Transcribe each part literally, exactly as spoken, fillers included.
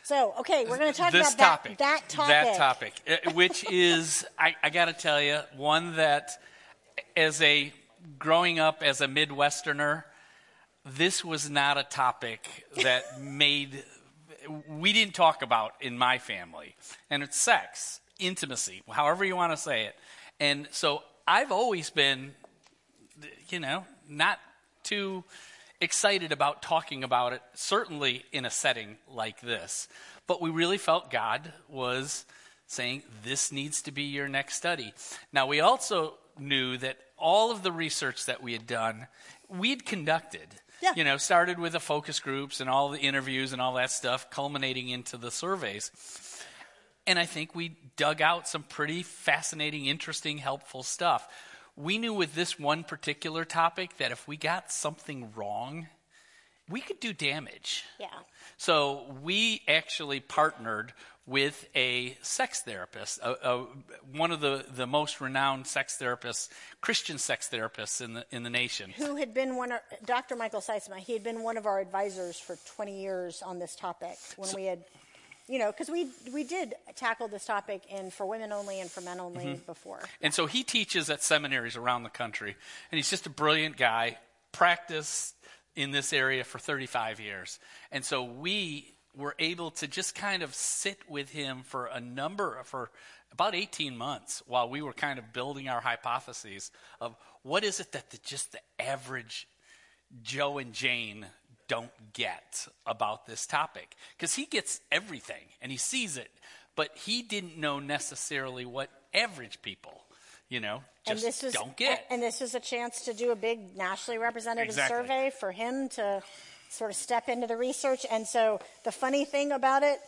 So, okay, we're going to talk this about topic, that, that topic. That topic, uh, which is, I, I got to tell you, one that as a, growing up as a Midwesterner, this was not a topic that made, we didn't talk about in my family. And it's sex, intimacy, however you want to say it. And so I've always been, you know, not too excited about talking about it, certainly in a setting like this. But we really felt God was saying, this needs to be your next study. Now, we also knew that all of the research that we had done, we'd conducted. Yeah. You know, started with the focus groups and all the interviews and all that stuff, culminating into the surveys. And I think we dug out some pretty fascinating, interesting, helpful stuff. We knew with this one particular topic that if we got something wrong, we could do damage. Yeah. So we actually partnered with a sex therapist, a, a, one of the, the most renowned sex therapists, Christian sex therapists in the in the nation. Who had been one of, Doctor Michael Seitzma, he had been one of our advisors for twenty years on this topic when so, we had, you know, because we we did tackle this topic in For Women Only and For Men Only mm-hmm. before. And so he teaches at seminaries around the country, and he's just a brilliant guy, practiced in this area for thirty-five years. And so we were able to just kind of sit with him for a number, for about eighteen months while we were kind of building our hypotheses of what is it that the, just the average Joe and Jane don't get about this topic. Because he gets everything and he sees it, but he didn't know necessarily what average people, you know, just and this is, don't get. And this is a chance to do a big nationally representative exactly. survey for him to sort of step into the research. And so the funny thing about it,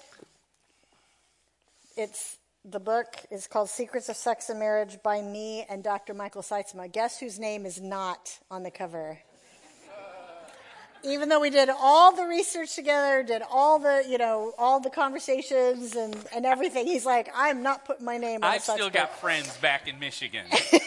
it's the book is called Secrets of Sex and Marriage by me and Doctor Michael Seitzma. Guess whose name is not on the cover? Even though we did all the research together, did all the, you know, all the conversations and, and everything, he's like, I'm not putting my name on I've such still book. got friends back in Michigan.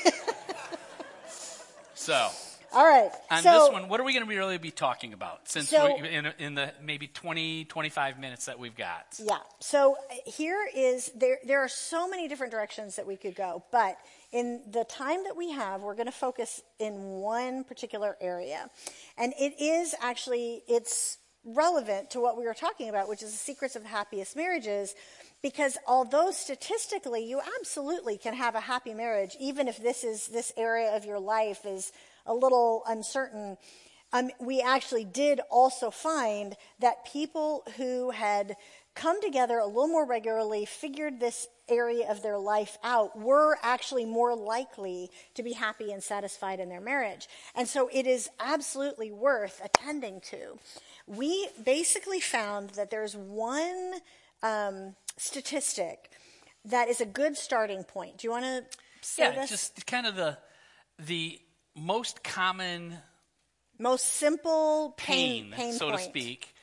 So, all right. on so, this one, what are we going to be really be talking about since so, we, in, in the maybe twenty, twenty-five minutes that we've got? Yeah. So here is, there, there are so many different directions that we could go, but in the time that we have, we're going to focus in one particular area. And it is actually, it's relevant to what we were talking about, which is the secrets of happiest marriages, because although statistically you absolutely can have a happy marriage, even if this is this area of your life is a little uncertain, um, we actually did also find that people who had come together a little more regularly, figured this area of their life out, were actually more likely to be happy and satisfied in their marriage. And so it is absolutely worth attending to. We basically found that there's one um, statistic that is a good starting point. Do you want to say yeah, this? Yeah, just kind of the the most common, most simple pain, pain, pain so point. to speak,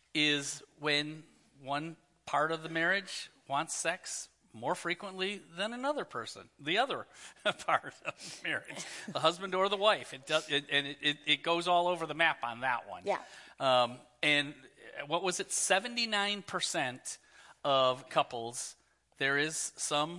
is when one part of the marriage wants sex more frequently than another person, the other part of the marriage, the husband or the wife. It does, it, and it, it, it goes all over the map on that one. Yeah. Um, and what was it? seventy-nine percent of couples, there is some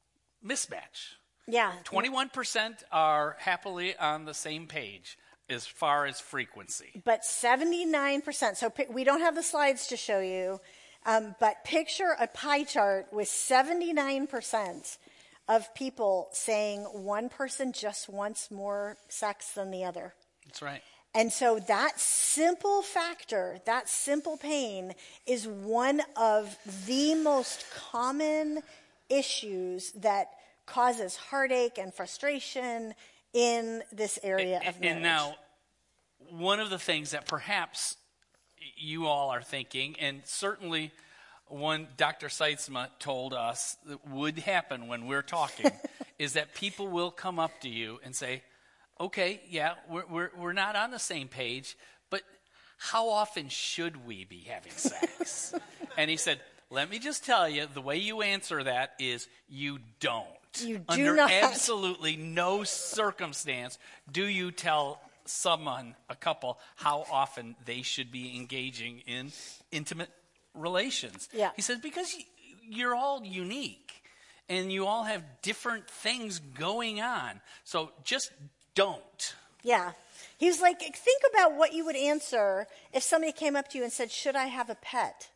mismatch. Yeah. twenty-one percent are happily on the same page as far as frequency. But seventy-nine percent, so we don't have the slides to show you, um, but picture a pie chart with seventy-nine percent of people saying one person just wants more sex than the other. That's right. And so that simple factor, that simple pain, is one of the most common issues that causes heartache and frustration in this area and, of marriage. And now, one of the things that perhaps you all are thinking, and certainly one Doctor Seitzma told us that would happen when we're talking, is that people will come up to you and say, okay, yeah, we're, we're, we're not on the same page, but how often should we be having sex? And he said, let me just tell you, the way you answer that is you don't. You do Under not. absolutely no circumstance do you tell someone, a couple, how often they should be engaging in intimate relations. Yeah. He says, because y- you're all unique and you all have different things going on. So just don't. Yeah. He was like, think about what you would answer if somebody came up to you and said, should I have a pet?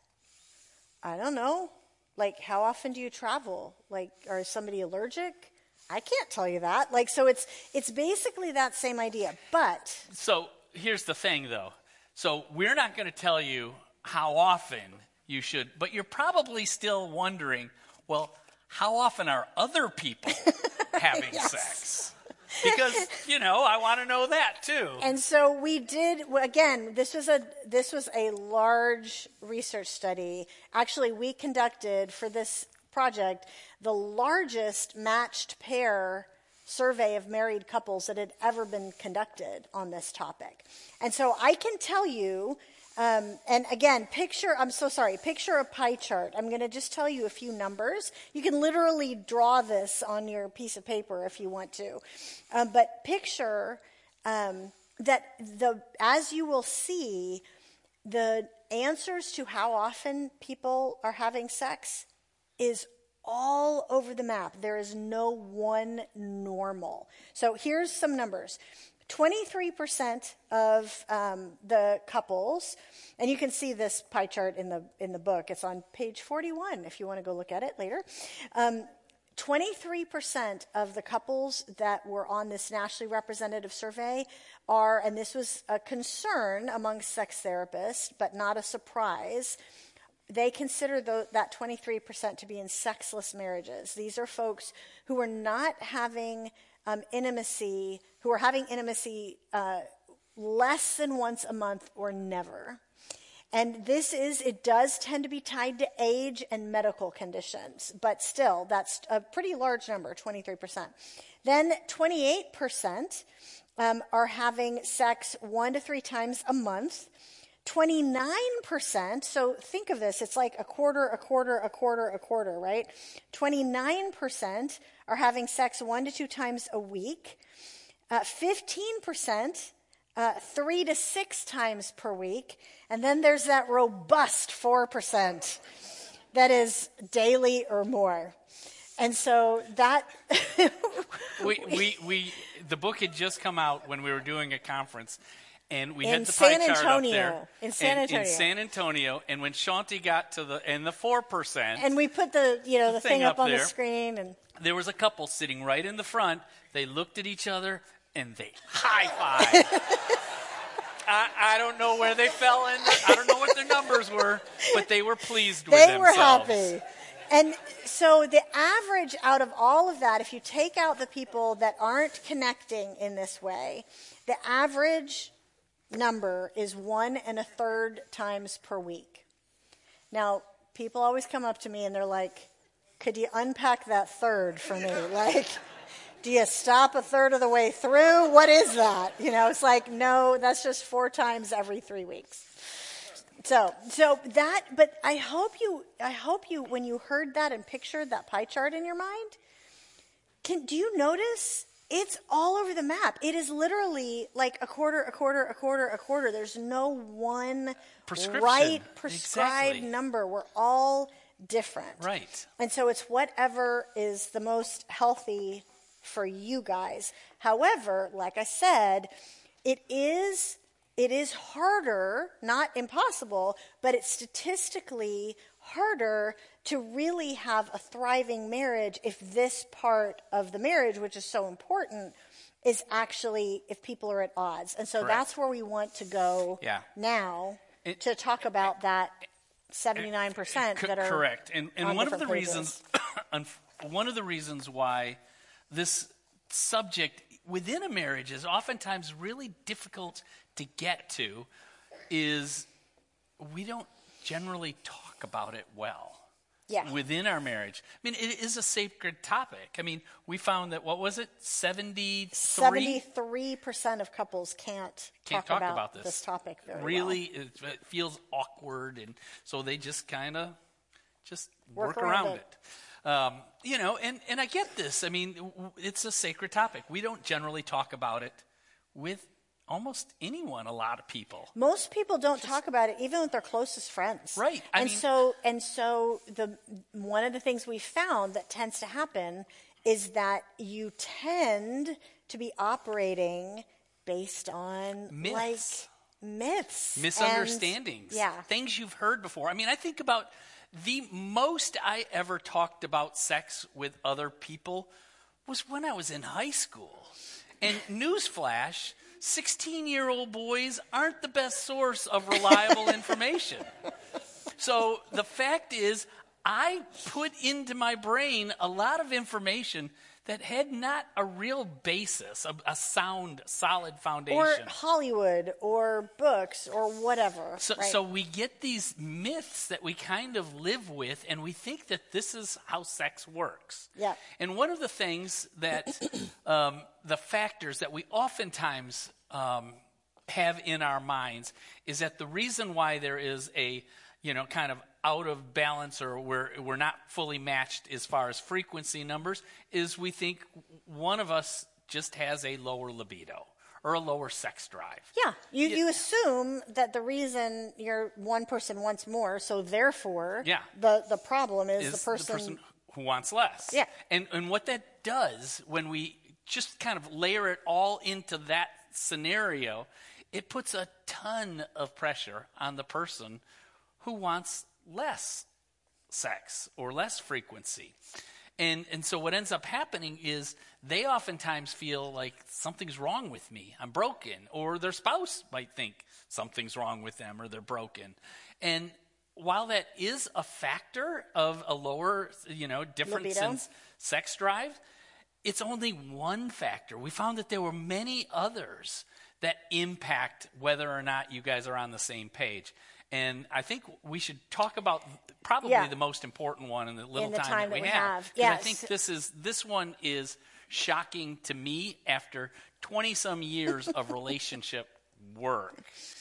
I don't know. Like, how often do you travel? Like, are somebody allergic? I can't tell you that. Like, so it's it's basically that same idea. But So here's the thing, though. So we're not going to tell you how often you should, but you're probably still wondering, well, how often are other people having Yes. sex? Because, you know, I want to know that too. And so we did, well, again, this was a this was a large research study. Actually, we conducted for this project the largest matched pair survey of married couples that had ever been conducted on this topic. And so I can tell you, um, and again, picture, I'm so sorry, picture a pie chart. I'm going to just tell you a few numbers. You can literally draw this on your piece of paper if you want to. Um, but picture um, that the as you will see, the answers to how often people are having sex is all over the map. There is no one normal. So here's some numbers. twenty-three percent of um, the couples, and you can see this pie chart in the in the book. It's on page forty-one if you want to go look at it later. Um, twenty-three percent of the couples that were on this nationally representative survey are, and this was a concern among sex therapists, but not a surprise, they consider the, that twenty-three percent to be in sexless marriages. These are folks who are not having um, intimacy, who are having intimacy uh, less than once a month or never. And this is, it does tend to be tied to age and medical conditions, but still, that's a pretty large number, twenty-three percent. Then twenty-eight percent um, are having sex one to three times a month. twenty-nine percent, so think of this, it's like a quarter, a quarter, a quarter, a quarter, right? twenty-nine percent are having sex one to two times a week. Uh, fifteen percent, uh, three to six times per week. And then there's that robust four percent that is daily or more. And so that... we, we, we, the book had just come out when we were doing a conference. And we in had the pie San chart Antonio, up there. in San and, Antonio, in San Antonio, and when Shanti got to the and the four percent, and we put the you know the, the thing, thing up, up on there, the screen, and there was a couple sitting right in the front. They looked at each other and they high fived. I, I don't know where they fell in. I don't know what their numbers were, but they were pleased with they themselves. were happy. And so the average out of all of that, if you take out the people that aren't connecting in this way, the average number is one and a third times per week. Now, people always come up to me and they're like, could you unpack that third for me? Like, do you stop a third of the way through? What is that? You know, it's like, no, that's just four times every three weeks. So, so that, but I hope you, I hope you, when you heard that and pictured that pie chart in your mind, can, do you notice it's all over the map? It is literally like a quarter, a quarter, a quarter, a quarter. There's no one Prescription. right prescribed Exactly. number. We're all different. Right. And so it's whatever is the most healthy for you guys. However, like I said, it is it is harder, not impossible, but it's statistically harder to really have a thriving marriage if this part of the marriage, which is so important, is actually if people are at odds. And so Correct. that's where we want to go Yeah. now It- to talk about that seventy-nine percent Co- that are correct. And and on one of the different pages. reasons, one of the reasons why this subject within a marriage is oftentimes really difficult to get to is we don't generally talk about it well. Yeah. Within our marriage. I mean, it is a sacred topic. I mean, we found that, what was it, seventy-three? seventy-three percent of couples can't, Can't talk, talk about, about this. this topic very Really, it, it feels awkward, and so they just kind of just Work work, around around, it. it. Um, you know, and, and I get this. I mean, w- it's a sacred topic. We don't generally talk about it with almost anyone, a lot of people. Most people don't talk about it, even with their closest friends. Right. I and mean, so, and so, the one of the things we found that tends to happen is that you tend to be operating based on myths. like myths, misunderstandings, and, yeah, things you've heard before. I mean, I think about the most I ever talked about sex with other people was when I was in high school. And newsflash, sixteen-year-old boys aren't the best source of reliable information. So the fact is, I put into my brain a lot of information that had not a real basis, a, a sound, solid foundation. Or Hollywood, or books, or whatever. So, right? so we get these myths that we kind of live with, and we think that this is how sex works. Yeah. And one of the things that, um, the factors that we oftentimes um, have in our minds is that the reason why there is a, you know, kind of out of balance, or we're, we're not fully matched as far as frequency numbers, is we think one of us just has a lower libido or a lower sex drive. Yeah, you, Yeah. you assume that the reason you're one person wants more, so therefore Yeah. the, the problem is, Is the person... who wants less. Yeah. And, and what that does when we just kind of layer it all into that scenario, it puts a ton of pressure on the person who wants less sex or less frequency. And and so what ends up happening is they oftentimes feel like something's wrong with me, I'm broken, or their spouse might think something's wrong with them or they're broken. And while that is a factor of a lower, you know, difference Libido. in sex drive, it's only one factor. We found that there were many others that impact whether or not you guys are on the same page. And I think we should talk about probably Yeah. the most important one in the little In the time, time that we that we have. have. 'Cause Yes. I think this is this one is shocking to me after twenty some years of relationship work.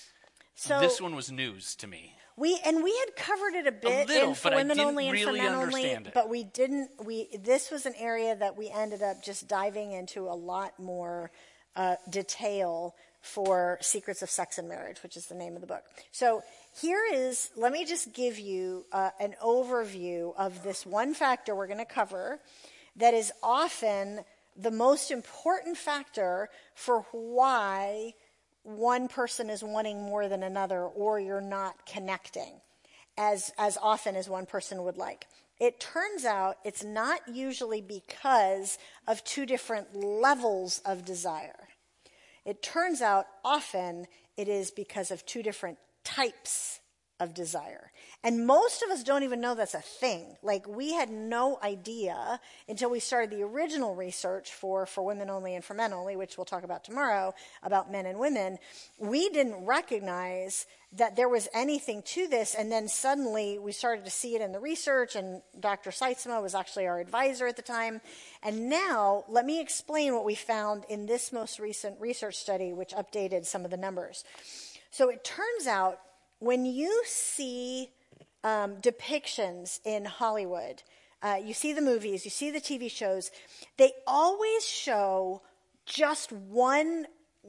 So This one was news to me. we and we had covered it a bit little, in for but I women didn't only and really for men only, understand it. but we didn't. We this was an area that we ended up just diving into a lot more uh, detail for Secrets of Sex and Marriage, which is the name of the book. So here is, let me just give you uh, an overview of this one factor we're going to cover that is often the most important factor for why one person is wanting more than another, or you're not connecting as, as often as one person would like. It turns out it's not usually because of two different levels of desire. It turns out often it is because of two different types of desire. And most of us don't even know that's a thing. Like, we had no idea until we started the original research for, for women only and for men only, which we'll talk about tomorrow, about men and women. We didn't recognize that there was anything to this, and then suddenly we started to see it in the research, and Doctor Seitzma was actually our advisor at the time. And now, let me explain what we found in this most recent research study, which updated some of the numbers. So it turns out, when you see um, depictions in Hollywood, uh, you see the movies, you see the T V shows, they always show just one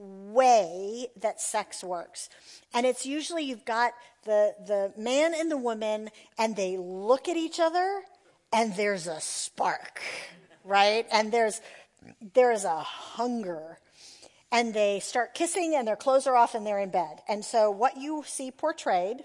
way that sex works. And it's usually you've got the, the man and the woman, and they look at each other, and there's a spark, right? And there's there's a hunger. And they start kissing, and their clothes are off, and they're in bed. And so what you see portrayed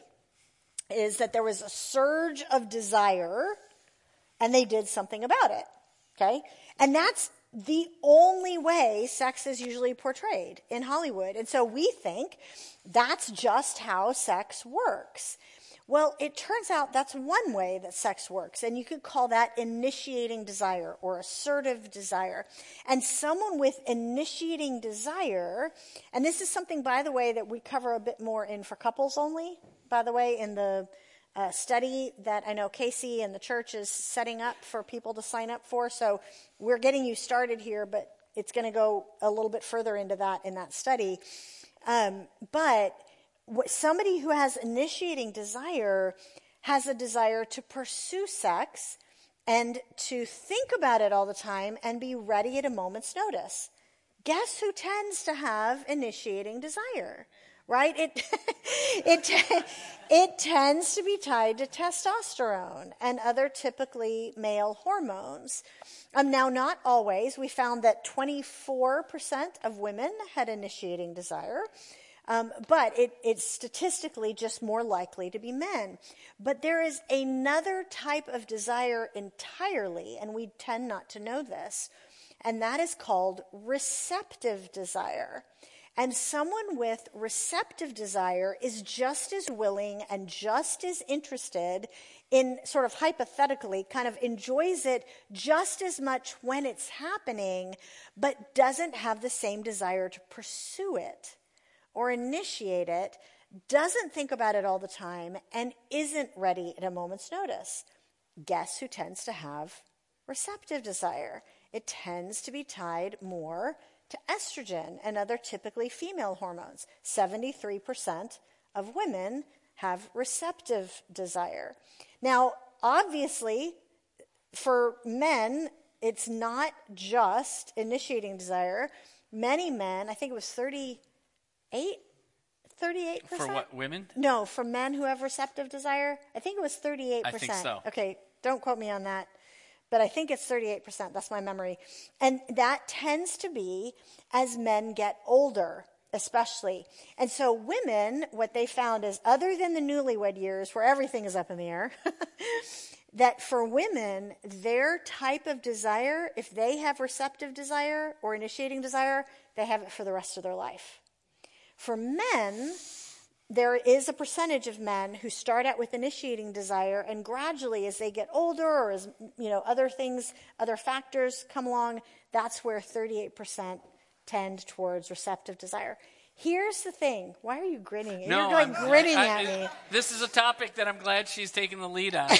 is that there was a surge of desire, and they did something about it, okay? And that's the only way sex is usually portrayed in Hollywood. And so we think that's just how sex works. Well, it turns out that's one way that sex works, and you could call that initiating desire or assertive desire. And someone with initiating desire, and this is something, by the way, that we cover a bit more in For Couples Only, by the way, in the uh, study that I know Casey and the church is setting up for people to sign up for. So we're getting you started here, but it's going to go a little bit further into that in that study. Um, but somebody who has initiating desire has a desire to pursue sex and to think about it all the time and be ready at a moment's notice. guess who tends to have initiating desire, right? It, it, it tends to be tied to testosterone and other typically male hormones. Um, now, not always. We found that twenty-four percent of women had initiating desire. Um, but it, it's statistically just more likely to be men. But there is another type of desire entirely, and we tend not to know this, and that is called receptive desire. And someone with receptive desire is just as willing and just as interested in, sort of hypothetically, kind of enjoys it just as much when it's happening, but doesn't have the same desire to pursue it or initiate it, doesn't think about it all the time, and isn't ready at a moment's notice. Guess who tends to have receptive desire? It tends to be tied more to estrogen and other typically female hormones. seventy-three percent of women have receptive desire. Now, obviously, for men, it's not just initiating desire. Many men, I think it was thirty-eight, thirty-eight percent? For what, women? No, for men who have receptive desire, I think it was thirty-eight percent. I think so. Okay, don't quote me on that. But I think it's thirty-eight percent. That's my memory. And that tends to be as men get older, especially. And so women, what they found is, other than the newlywed years where everything is up in the air, that for women, their type of desire, if they have receptive desire or initiating desire, they have it for the rest of their life. For men, there is a percentage of men who start out with initiating desire, and gradually as they get older, or as, you know, other things, other factors come along, that's where thirty-eight percent tend towards receptive desire. Here's the thing. Why are you grinning? No, You're like I'm, grinning I, at I, me. This is a topic that I'm glad she's taking the lead on.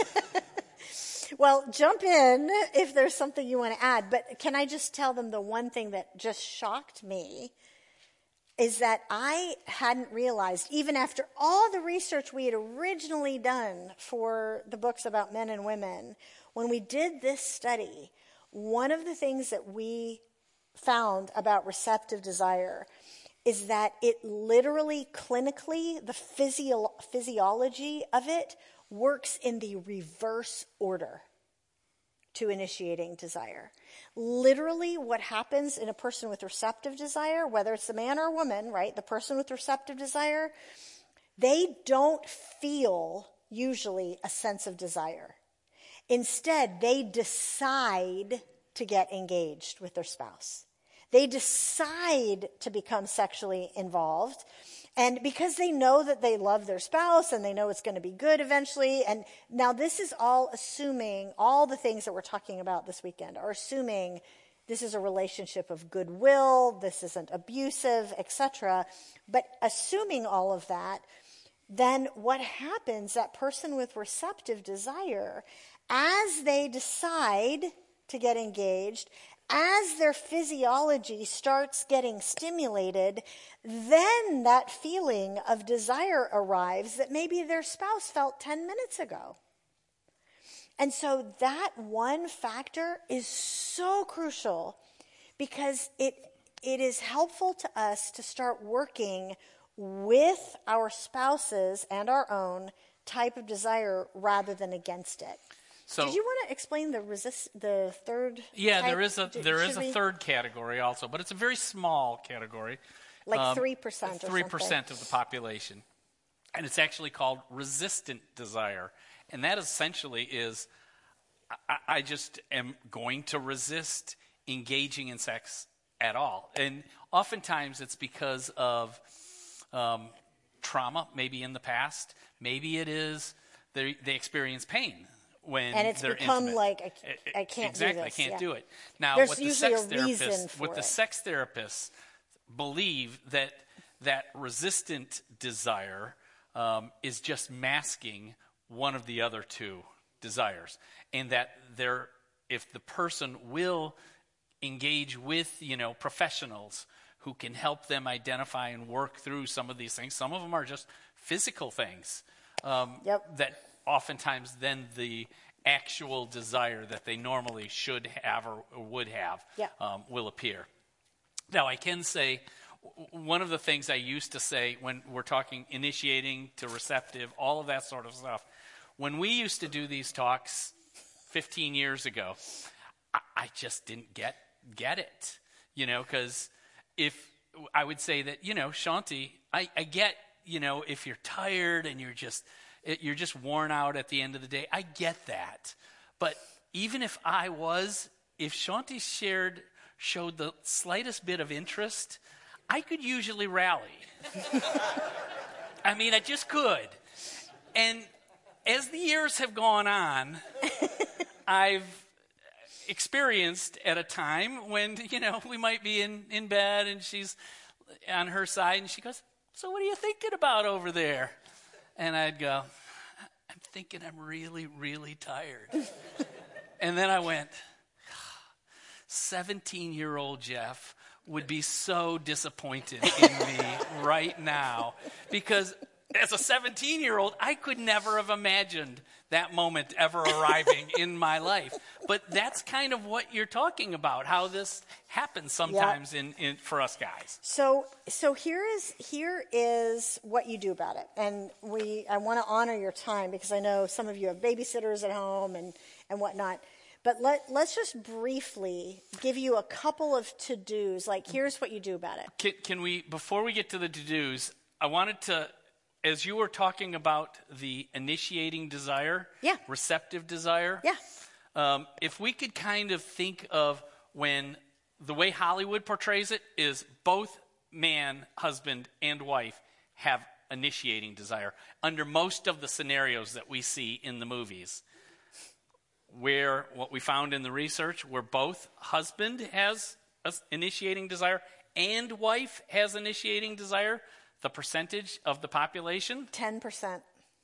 Well, jump in if there's something you want to add. But can I just tell them the one thing that just shocked me is that I hadn't realized, even after all the research we had originally done for the books about men and women, when we did this study, one of the things that we found about receptive desire is that it literally, clinically, the physio- physiology of it works in the reverse order to initiating desire. Literally, what happens in a person with receptive desire, whether it's a man or a woman, right? The person with receptive desire, they don't feel usually a sense of desire. Instead, they decide to get engaged with their spouse. They decide to become sexually involved. And because they know that they love their spouse and they know it's going to be good eventually. And now this is all assuming, all the things that we're talking about this weekend are assuming this is a relationship of goodwill, this isn't abusive, et cetera. But assuming all of that, then what happens, that person with receptive desire, as they decide to get engaged, as their physiology starts getting stimulated, then that feeling of desire arrives that maybe their spouse felt ten minutes ago. And so that one factor is so crucial because it it is helpful to us to start working with our spouses and our own type of desire rather than against it. So, did you want to explain the resist the third? Yeah, type? there is a there Should is a we? third category also, but it's a very small category. Like three percent or Three something. percent of the population, and it's actually called resistant desire, and that essentially is, I, I just am going to resist engaging in sex at all, and oftentimes it's because of um, trauma, maybe in the past, maybe it is they they experience pain. When and it's they're become intimate. like, I, I can't exactly, do this. I can't yeah. do it. Now, There's what the usually sex a reason therapists, for what the it. sex therapists believe that that resistant desire um, is just masking one of the other two desires, and that there, if the person will engage with, you know, professionals who can help them identify and work through some of these things. Some of them are just physical things um, Yep. that oftentimes then the actual desire that they normally should have or, or would have Yeah. um, will appear. Now, I can say w- one of the things I used to say when we're talking initiating to receptive, all of that sort of stuff, when we used to do these talks fifteen years ago, I, I just didn't get get it, you know, because if I would say that, you know, Shanti, I, I get, you know, if you're tired and you're just you're just worn out at the end of the day, I get that. But even if I was, if Shanti shared, showed the slightest bit of interest, I could usually rally. I mean, I just could. And as the years have gone on, I've experienced at a time when, you know, we might be in, in bed and she's on her side and she goes, so what are you thinking about over there? And I'd go, I'm thinking I'm really, really tired. And then I went, seventeen-year-old Jeff would be so disappointed in me right now, because as a seventeen-year-old, I could never have imagined that moment ever arriving in my life. But that's kind of what you're talking about, how this happens sometimes Yep. in, in for us guys. So, so here is here is what you do about it, and we I want to honor your time because I know some of you have babysitters at home and and whatnot. But let let's just briefly give you a couple of to-dos. Like, here's what you do about it. Can, can we, before we get to the to-dos, I wanted to, as you were talking about the initiating desire, Yeah. receptive desire, Yeah. um, if we could kind of think of when the way Hollywood portrays it is both man, husband, and wife have initiating desire under most of the scenarios that we see in the movies. Where what we found in the research, where both husband has a initiating desire and wife has initiating desire, the percentage of the population? ten percent.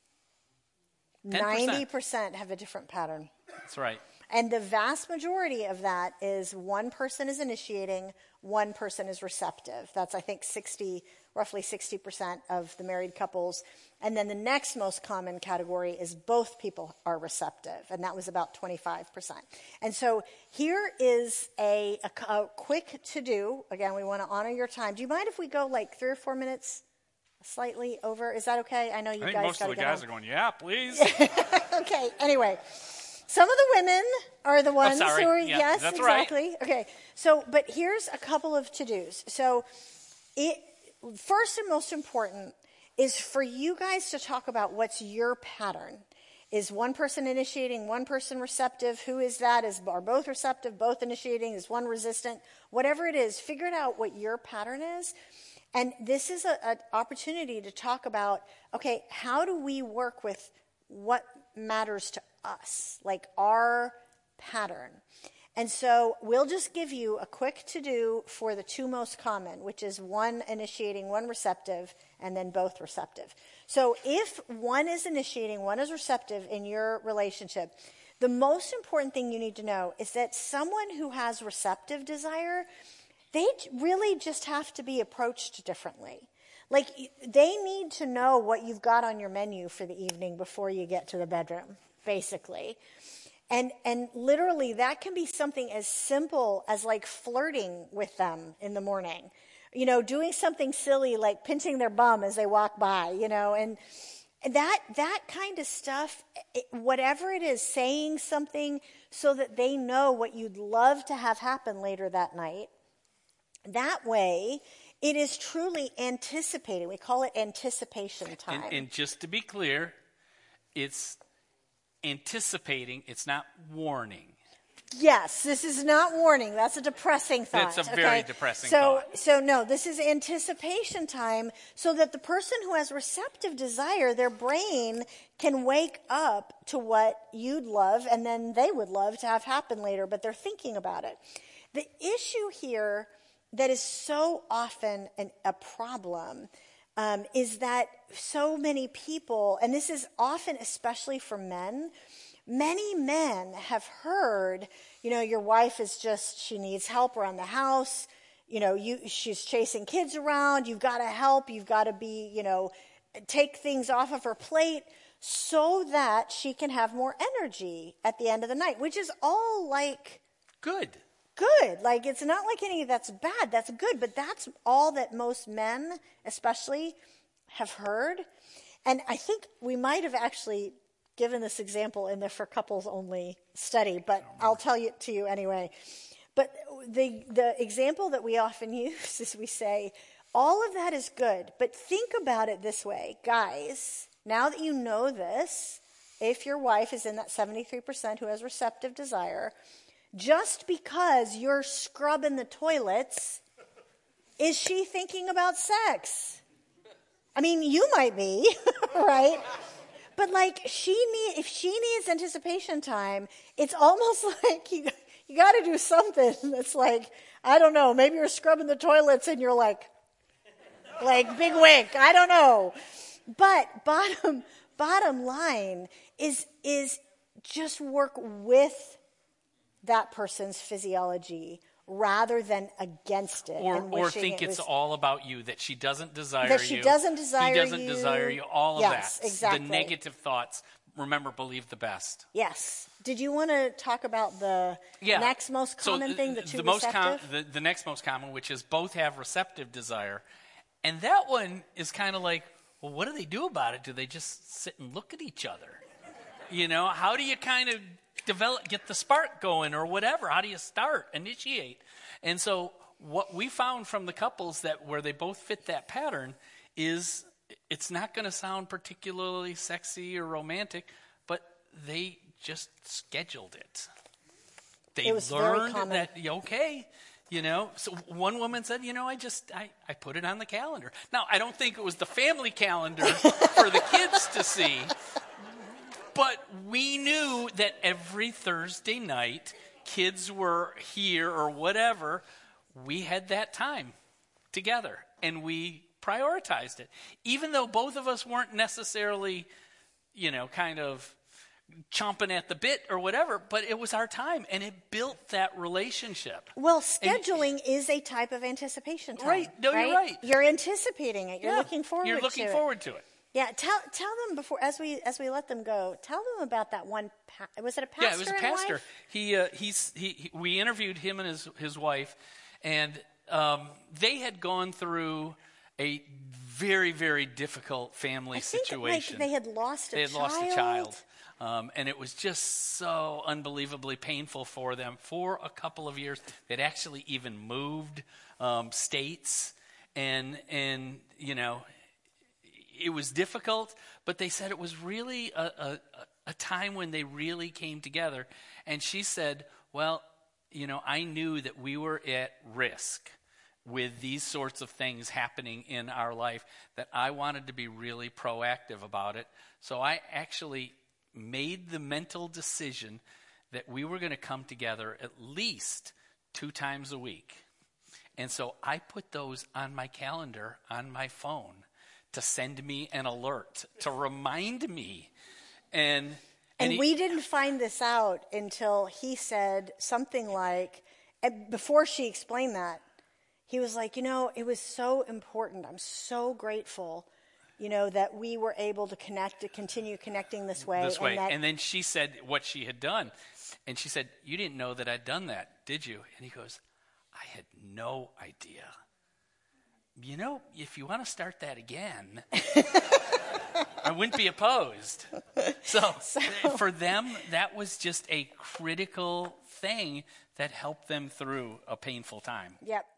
ten percent. ninety percent have a different pattern. That's right. And the vast majority of that is one person is initiating, one person is receptive. That's, I think, sixty, roughly sixty percent of the married couples. And then the next most common category is both people are receptive, and that was about twenty-five percent. And so here is a, a, a quick to-do. Again, we want to honor your time. Do you mind if we go like three or four minutes slightly over? Is that okay? I know you I think guys most got of to the go guys home. are going, yeah, please. Okay, anyway. Some of the women are the ones sorry. who are, Yeah, yes, that's right. exactly. Okay, so, but here's a couple of to-dos. So, it, first and most important is for you guys to talk about what's your pattern. Is one person initiating, one person receptive? Who is that? Is, are both receptive, both initiating? Is one resistant? Whatever it is, figure it out what your pattern is. And this is an opportunity to talk about, okay, how do we work with what matters to us, like our pattern. And so we'll just give you a quick to-do for the two most common, which is one initiating, one receptive, and then both receptive. So if one is initiating, one is receptive in your relationship, the most important thing you need to know is that someone who has receptive desire, they really just have to be approached differently. Like, they need to know what you've got on your menu for the evening before you get to the bedroom, basically. And and literally, that can be something as simple as, like, flirting with them in the morning. You know, doing something silly like pinching their bum as they walk by, you know. And that, that kind of stuff, it, whatever it is, saying something so that they know what you'd love to have happen later that night. That way, it is truly anticipating. We call it anticipation time. And, and just to be clear, it's anticipating, it's not warning. Yes, this is not warning. That's a depressing thought. It's a very okay? depressing so, thought. So no, this is anticipation time so that the person who has receptive desire, their brain can wake up to what you'd love and then they would love to have happen later, but they're thinking about it. The issue here that is so often an, a problem um, is that so many people, and this is often especially for men, many men have heard, you know, your wife is just, she needs help around the house, you know, you she's chasing kids around, you've got to help, you've got to be, you know, take things off of her plate so that she can have more energy at the end of the night, which is all like... Good. good. Like, it's not like any that's bad. That's good. But that's all that most men, especially, have heard. And I think we might have actually given this example in the For Couples Only study, but I'll tell it to you anyway. But the the example that we often use is we say, all of that is good, but think about it this way. Guys, now that you know this, if your wife is in that seventy-three percent who has receptive desire, just because you're scrubbing the toilets, is she thinking about sex? I mean, you might be, right? But like, she need if she needs anticipation time, it's almost like you you got to do something that's like, I don't know, maybe you're scrubbing the toilets and you're like, like big wink, I don't know. But bottom bottom line is is just work with that person's physiology rather than against it. Or, and or wishing think it it's was, all about you, that she doesn't desire that she you. doesn't desire he doesn't you. desire you, all of Yes, that. exactly. The negative thoughts. Remember, believe the best. Yes. Did you want to talk about the Yeah. next most common so, thing, the two the most com- receptive? the, the next most common, which is both have receptive desire. And that one is kind of like, well, what do they do about it? Do they just sit and look at each other? You know, how do you kind of develop, get the spark going or whatever? How do you start, initiate? And so what we found from the couples that where they both fit that pattern is it's not going to sound particularly sexy or romantic, but they just scheduled it. They It was very learned common. that, okay, you know. So one woman said, you know, I just, I, I put it on the calendar. Now, I don't think it was the family calendar for the kids to see, but we knew that every Thursday night, kids were here or whatever, we had that time together, and we prioritized it. Even though both of us weren't necessarily, you know, kind of chomping at the bit or whatever, but it was our time, and it built that relationship. Well, scheduling and, is a type of anticipation time. Right. No, right? you're right. You're anticipating it. You're yeah. looking forward to it. You're looking forward to it. Yeah, tell tell them before as we as we let them go. Tell them about that one. Pa- was it a pastor? Yeah, it was a and pastor. Wife? He uh, he's he, he. We interviewed him and his his wife, and um, they had gone through a very very difficult family I think, situation. Like, they had lost a they had child. lost a child, um, and it was just so unbelievably painful for them. For a couple of years, they'd actually even moved um, states, and and you know. It was difficult, but they said it was really a, a, a time when they really came together. And she said, well, you know, I knew that we were at risk with these sorts of things happening in our life, that I wanted to be really proactive about it. So I actually made the mental decision that we were going to come together at least two times a week. And so I put those on my calendar on my phone to send me an alert, to remind me. And and, And he, we didn't find this out until he said something like, and before she explained that, he was like, you know, it was so important. I'm so grateful, you know, that we were able to connect, to continue connecting this way. this way. And, that, And then she said what she had done. And she said, you didn't know that I'd done that, did you? And he goes, I had no idea. You know, if you want to start that again, I wouldn't be opposed. So, so for them, that was just a critical thing that helped them through a painful time. Yep.